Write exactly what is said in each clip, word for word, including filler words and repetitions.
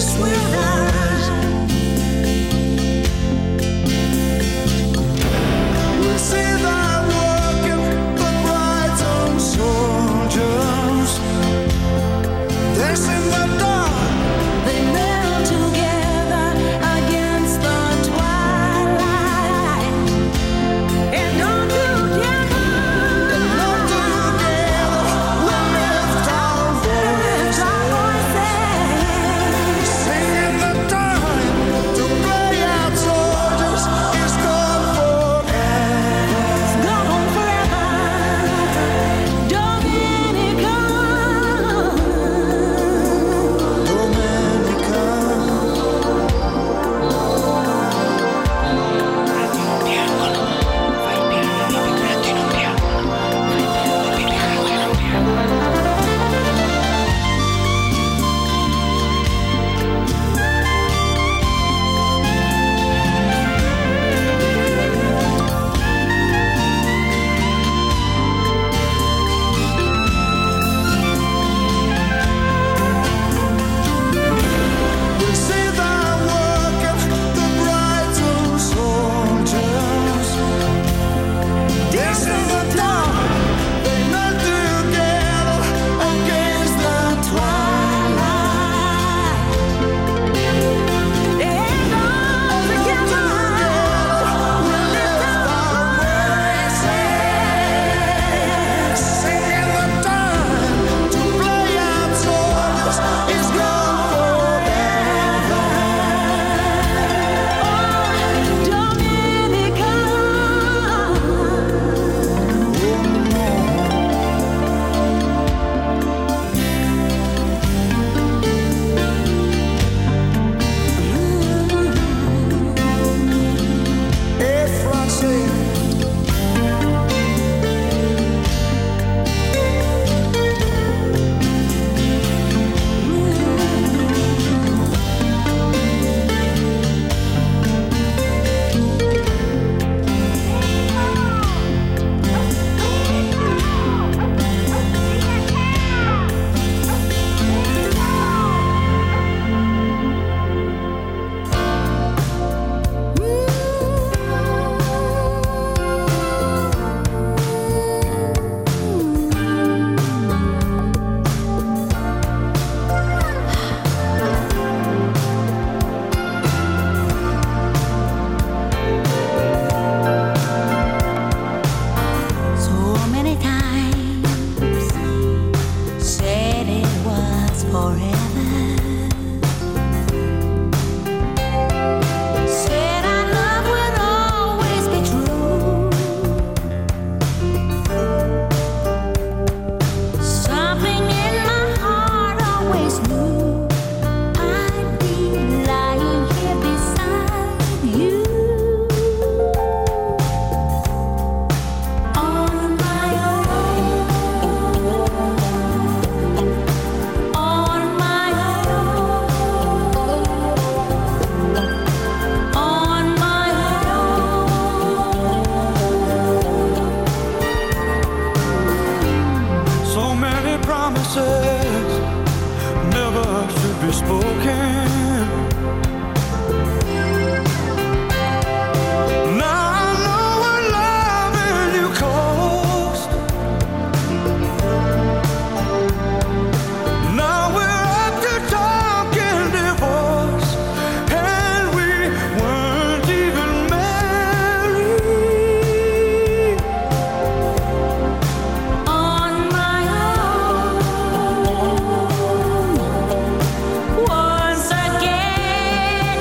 Once again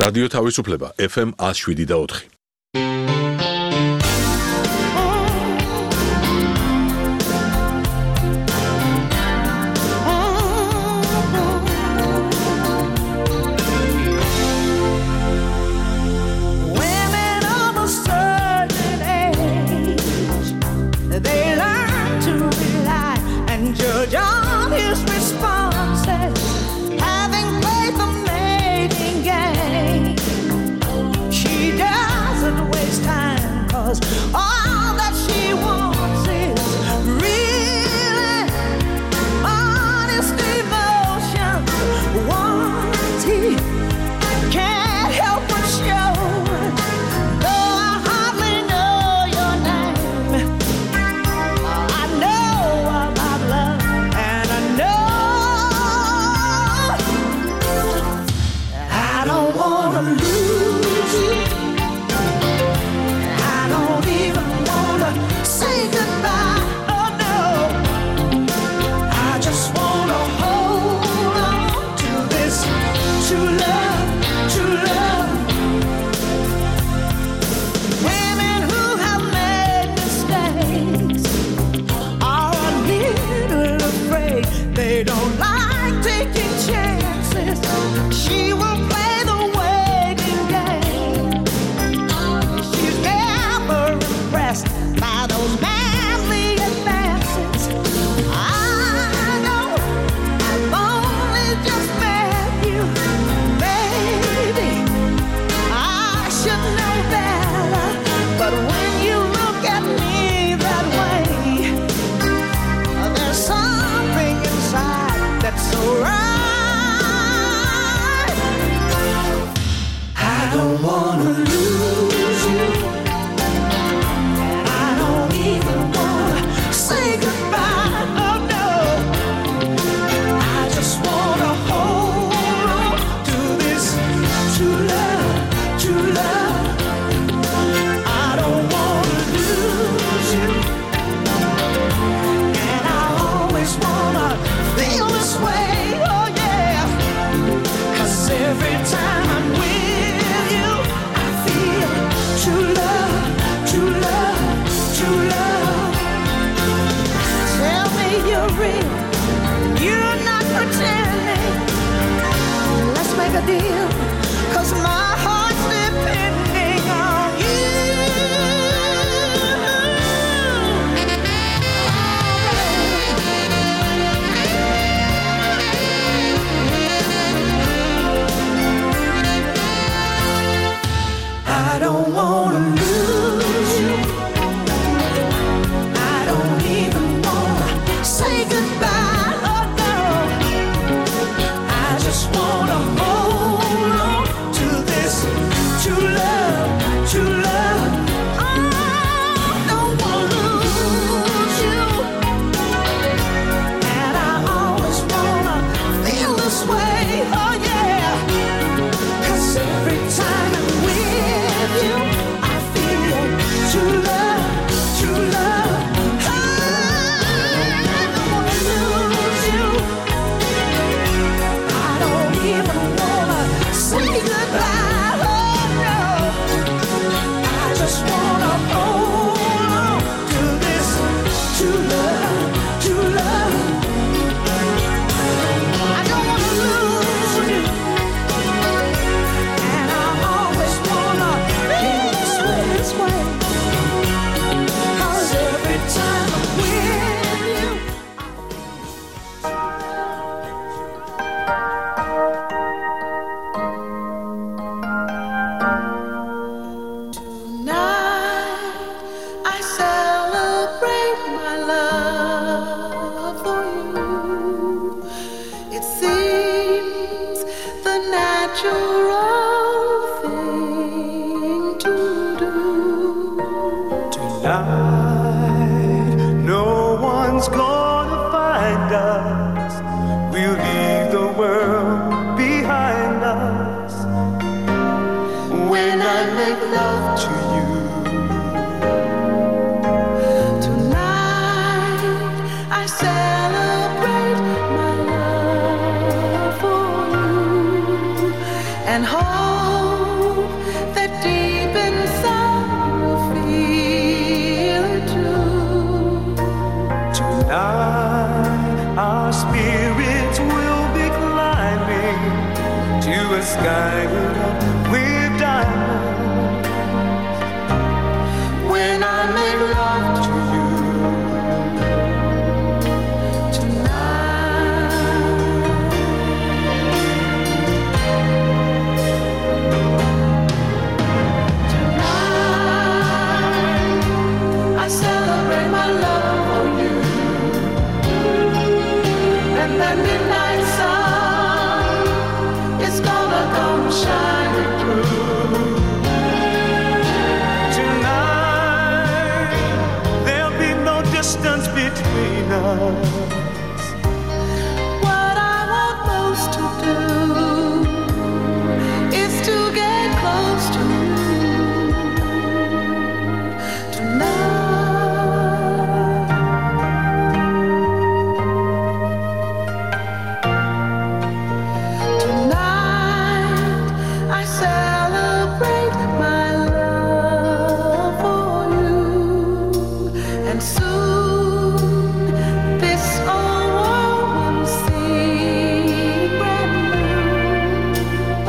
რადიო თავისუფლება ეფ ემ one oh seven და four. All that she wants is really honest emotion. Once he can't help but show, though I hardly know your name, I know about love, and I know I don't wanna lose you. Say goodbye, oh no. I just wanna hold on to this true love, true love. Women who have made mistakes are a little afraid. They don't like taking chances. She will play the waiting game. She's never impressed by those manly advances. I know I've only just met you. Maybe I should know better, but when you look at me that way, there's something inside that's so right. I don't wanna lose you. Say goodbye, oh no. I just wanna hold on to this true love, true love. I don't wanna lose you, and I always wanna feel this way, oh yeah. 'Cause every time I'm with you, I feel true love, true love, true love. Tell me you're real, you're not pretending. Let's make a deal, 'cause my heart's depending on you. I don't wanna lose you. Say goodbye, oh no. I just wanna hold on to this true love, true love. I don't wanna lose you, and I always wanna feel this way, oh yeah. 'Cause every time I'm with you, I feel true love, true love. Say goodbye, oh no. I just wanna hold on to this true love, true love. I don't wanna lose you, and I always wanna feel this way, this way. 'Cause every time I'm with you, no one's gonna find us. We'll leave the world behind us. When I make love to you tonight, I celebrate my love for you and hold us. What I want most to do is to get close to you tonight. Tonight I celebrate my love for you, and soon this old world will seem brand new.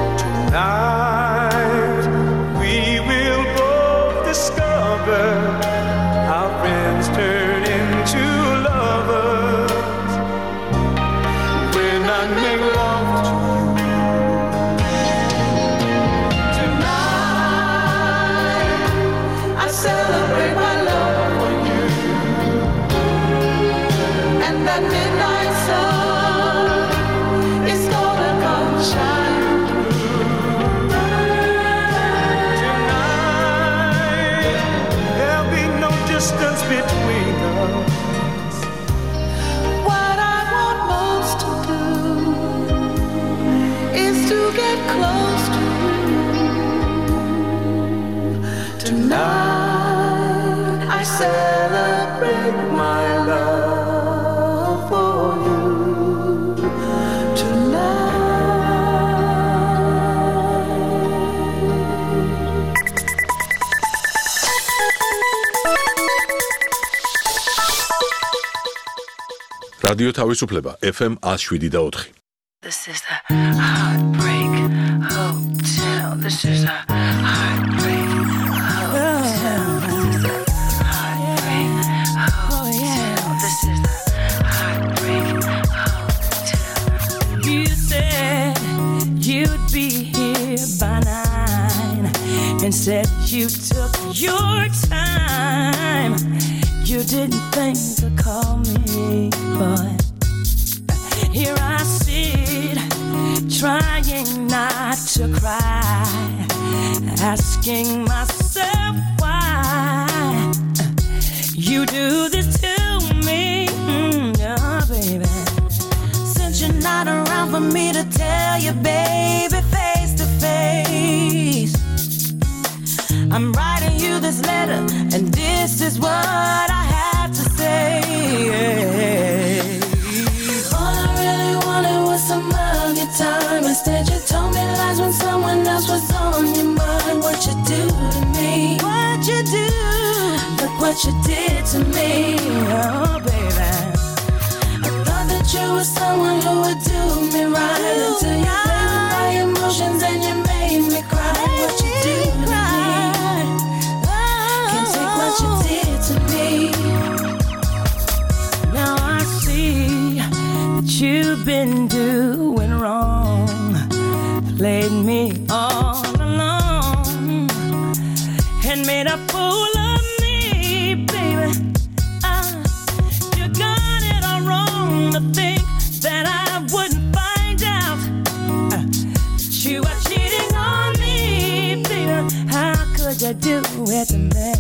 Tonight we will both discover our friends turn into lovers when I make love to you. Tonight I celebrate my love for you, and that midnight sun is gonna come shine through. Tonight there'll be no distance between us. What I want most to do is to get close to you tonight. I celebrate my love for you tonight. რადიო თავისუფლება F M one oh seven point four. This is the Heartbreak Hotel. This is the Heartbreak Hotel. This is the Heartbreak Hotel. This is the Heartbreak Hotel. You said you'd be here by nine, and said you took your time. You didn't think to call me, but here I sit, trying not to cry, asking myself why you do this to me, mm, oh, baby. Since you're not around for me to tell you, baby, face to face, I'm writing you this letter, and this is what I have to say. All I really wanted was some of your time. Instead, you told me lies when someone else was on your mind. What you do to me? What you do? Look what you did to me, oh baby. I thought that you were someone who would do me right, until you played with my emotions and you made me cry. What you do to me? Can't take what you did to me. Now I see that you've been doing wrong, played me all along, and made a fool of me, baby. Uh, you got it all wrong to think that I wouldn't find out uh, that you are cheating on me, baby. How could you do it to me?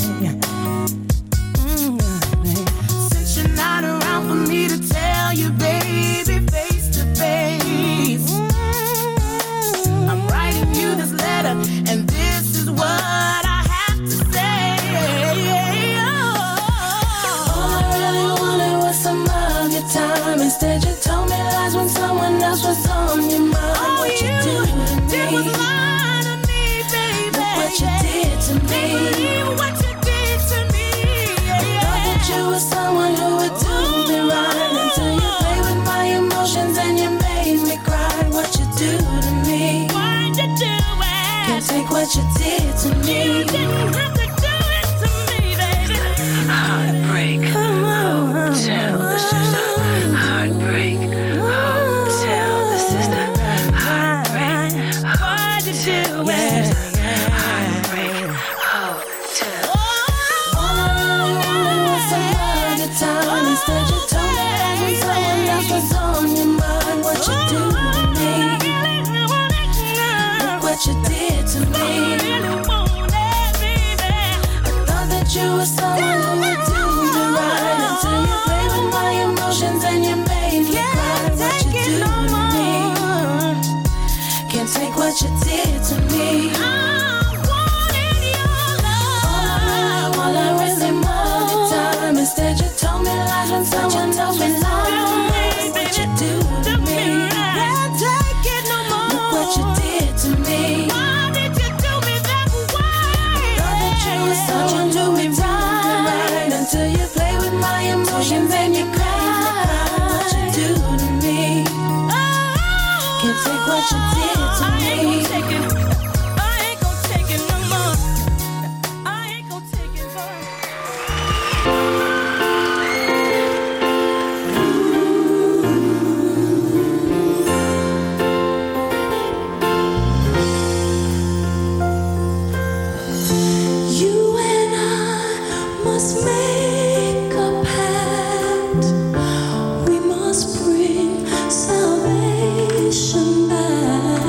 Mm, Since you're not around for me to tell you, baby, face to face, I'm writing you this letter, and this is what I have to say. All I really wanted was some of your time. Instead, you told me lies when someone else was on your mind. All what you, you do to me was lie to me, baby. Look what you did to me. Can't believe what you did to me. I thought that you were someone who would do me right, until you played with my emotions and you made me cry. What you do to me? Why'd you do it? Can't take what you did to me. You didn't have to do it to me, baby. Heartbreak Hotel. This is the Heartbreak Hotel. This is the Heartbreak Why'd you do Hotel. This it? is the Heartbreak Hotel. All I really wanted was some of your time. Instead, you told me that when someone else was on your mind. What you do to me? Look what you did to me. I thought that you were someone who would do me right, until you played with my Thought you do me right until you play with my emotions and you cry. What you do to me? Can't take what you did to me. I ain't gonna take it. I ain't gonna take it no more. I ain't gonna take it no more. You and I must make a pact. We must bring salvation back.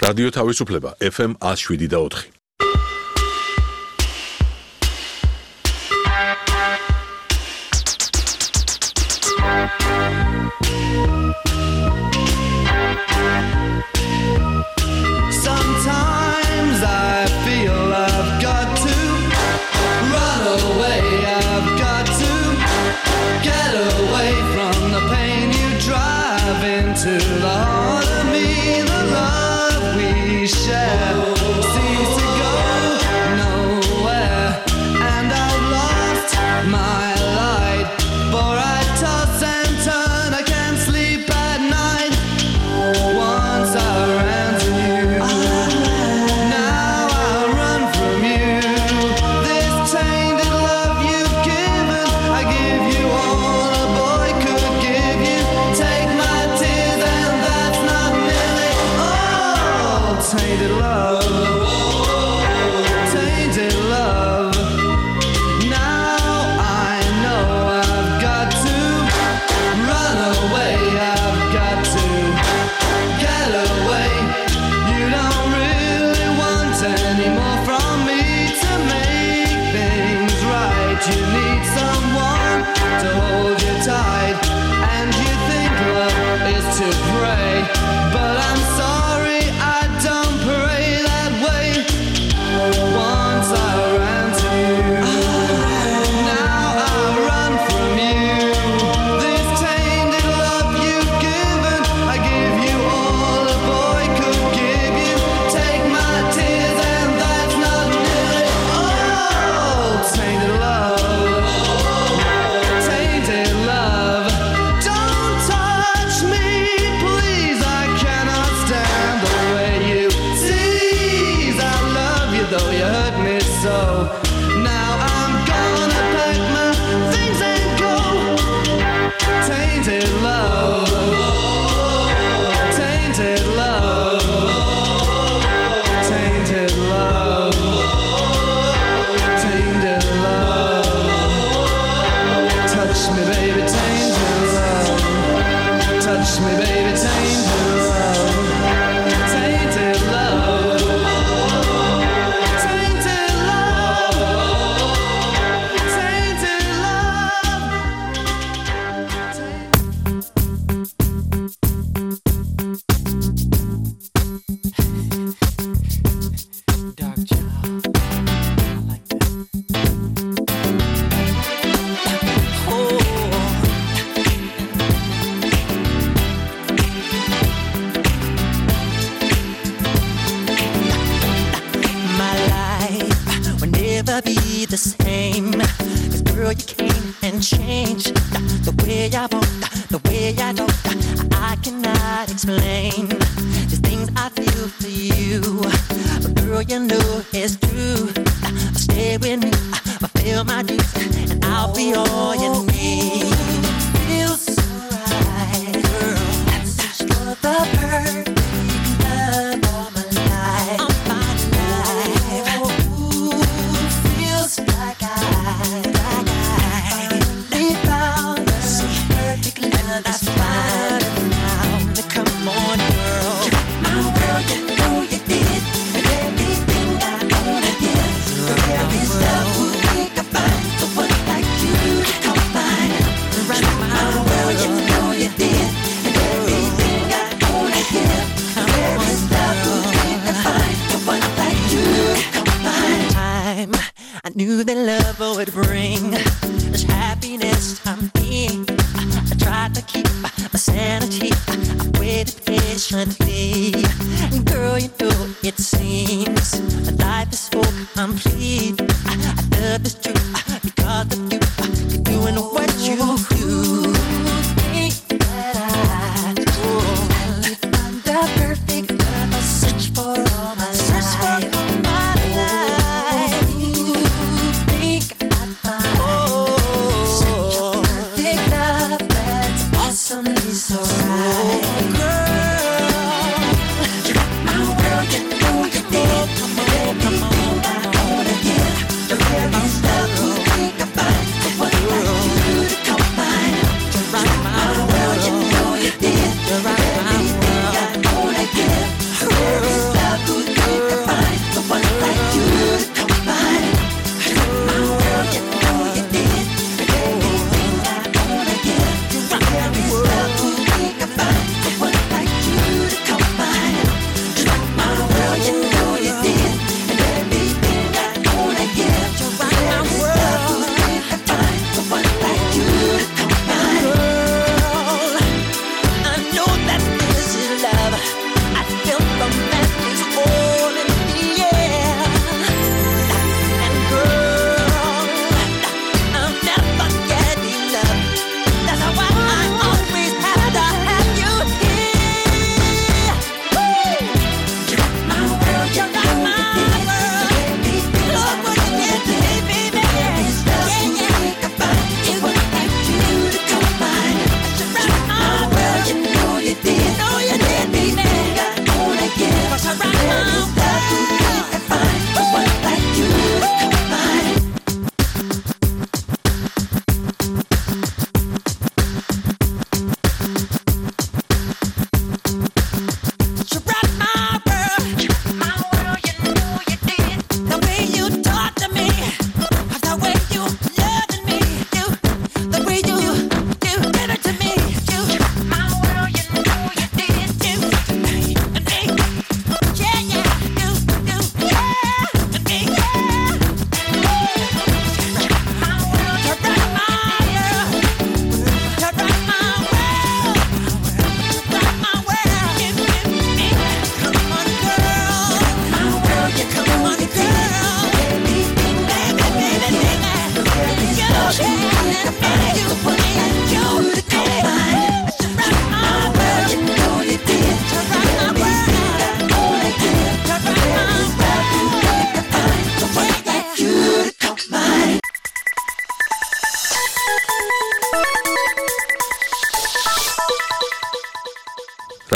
რადიო თავისუფლება ეფ ემ one oh seven და four. Sometimes I feel I've got to run away, I've got to get away from the pain you drive into the heart of me. The love we share seems to go nowhere, and I've lost my light, for I toss and turn, I can't sleep at night. Once I ran to you, now I run from you. This tainted love you've given, I give you all a boy could give you. Take my tears and that's not nearly all. Tainted love, tainted love. Now I know I've got to run away, I've got to get away. You don't really want any more from me to make things right. You need someone to hold you tight, and you think love is to pray, but I'm sorry, I don't pray that way. Once I ran to you, now I run from you. This tainted love you've given, I give you all a boy could give you. Take my tears and that's not nearly all. Tainted love, tainted love. Don't touch me, please, I cannot stand the way you tease. I love you though you hurt me so. Now I'm gonna pack my things and go. Tainted love, tainted love, tainted love, tainted love. Touch me, baby, tainted love. Touch me, baby, tainted love. Tainted love, tainted love, tainted love. Dark child, I like that. My life will never be the same. 'Cause girl, you came and changed the way I want, the way I don't. I cannot explain the things I feel for you. But girl, you know it's true. Stay with me, fulfill my dues, and I'll be all you need. Feels so right, girl. I search for the perfect love all my life. I'm finding life. Ooh, feels like I, like I finally found the perfect love. That's fine now. Come on, girl. My world, you know you did, and everything I wanna give. There is love who we can find, so one like you to come find. My world, you know you did, and everything I wanna give. There is love who we can find, so one like you to come find. Time I knew that love would bring this happiness I'm in. I tried to keep my sanity. I waited patiently. Girl, you know it seems my life is so complete. I, I love this truth because of you. You're doing what you do. Think that I do. I find the perfect love. I search for all my life. Search for all my life. Think I find such a perfect love that's awesomely so right. Girl, my world, you know you did. Everything I wanna give. There is love who we can find, so what like you to come find. My world, you know you did. Everything I wanna give. There is love.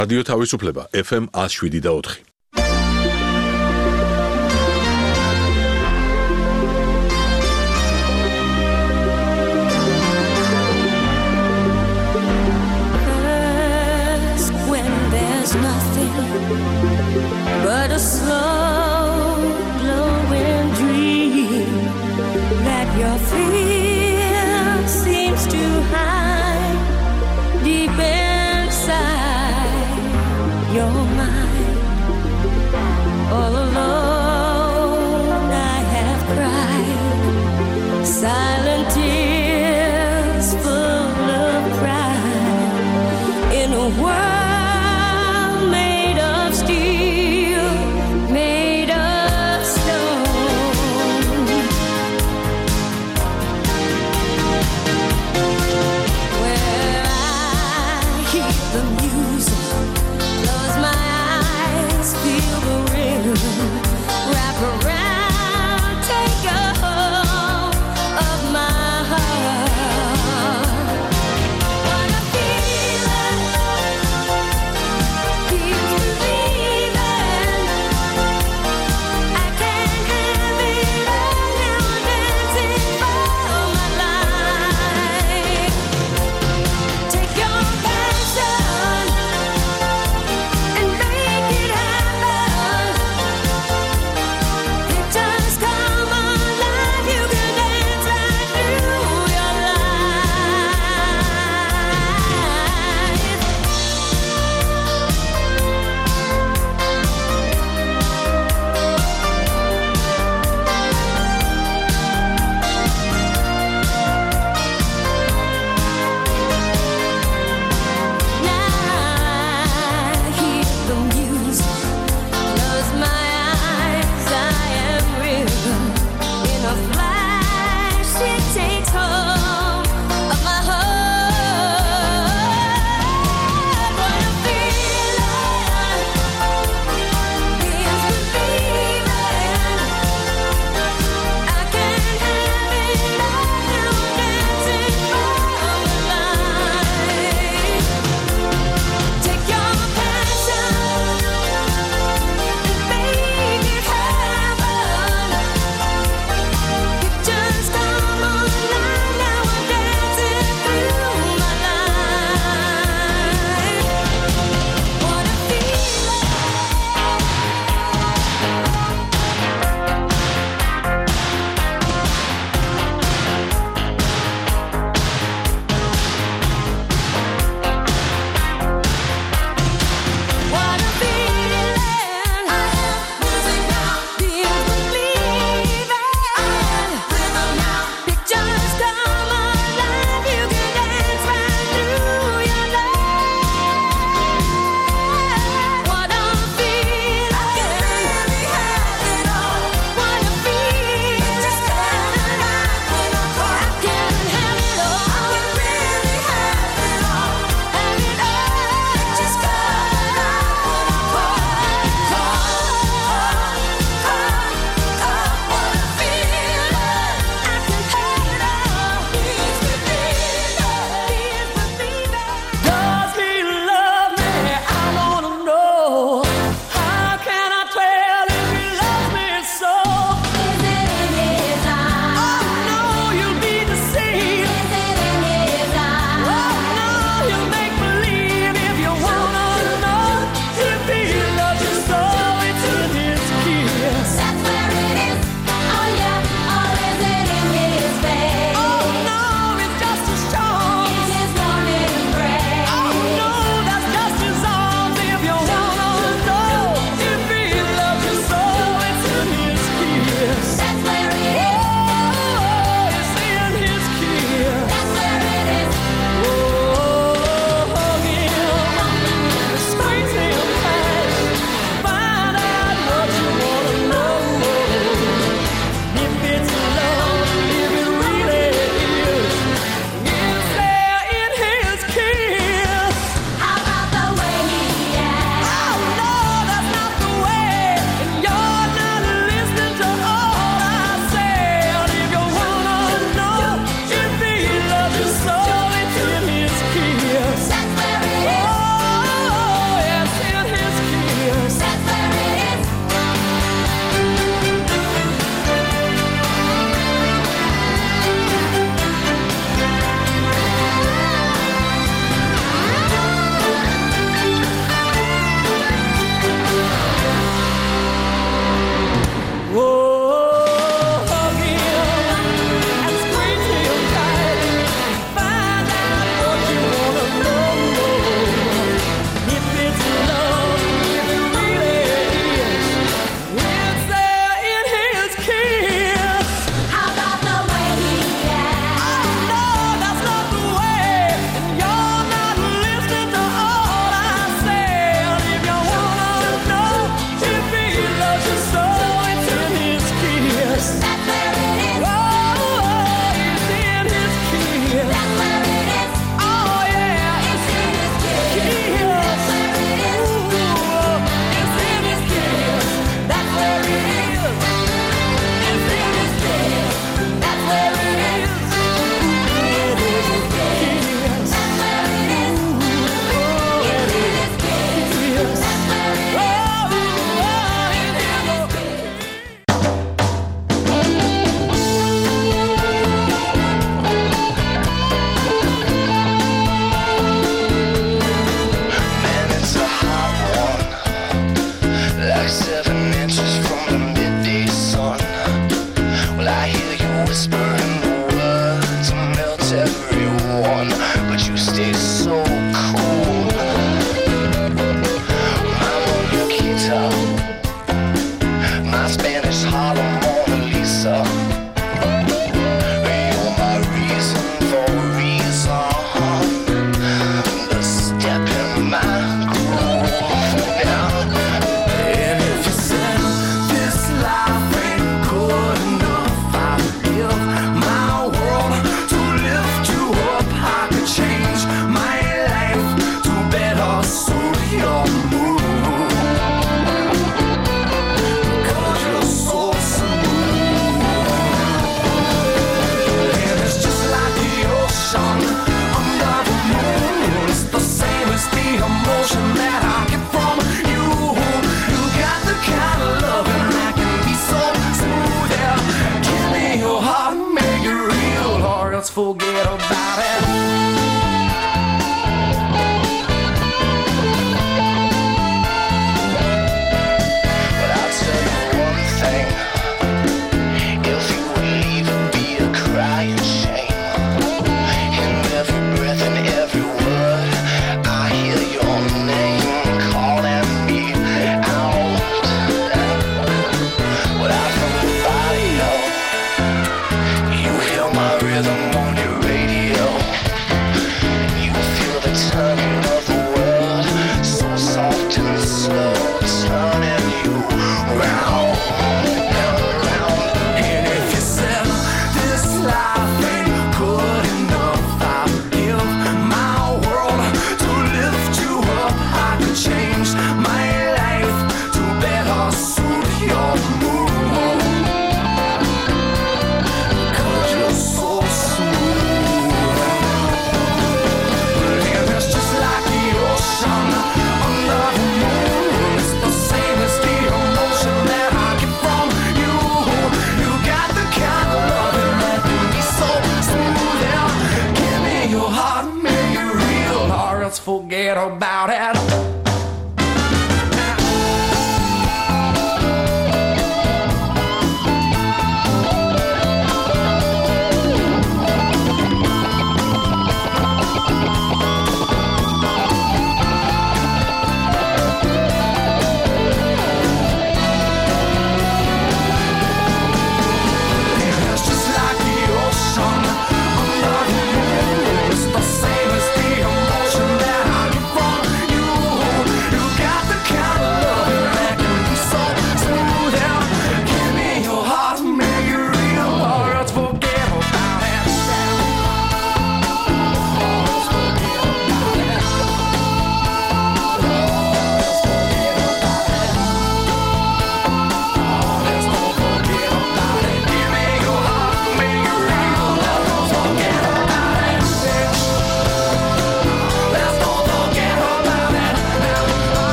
რადიო თავისუფლება ეფ ემ one oh seven და four. But a slow glowing dream that your fear seems to hide deep inside your mind. All alone I have cried silent tears full of pride in a world Forget about it. But I'll tell you one thing. If you leave, it'll be a crying shame. In every breath and every word, I hear your name calling me out. Without from the radio, you hear my rhythm. Turning of the world, so soft and slow, turning you round and around. And if you said this life ain't good enough, I'd give my world to lift you up. I could change my life to better suit your mood, 'cause you're so smooth. Forget about it. You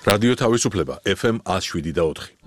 რადიო თავისუფლება, ეფ ემ one oh seven point four.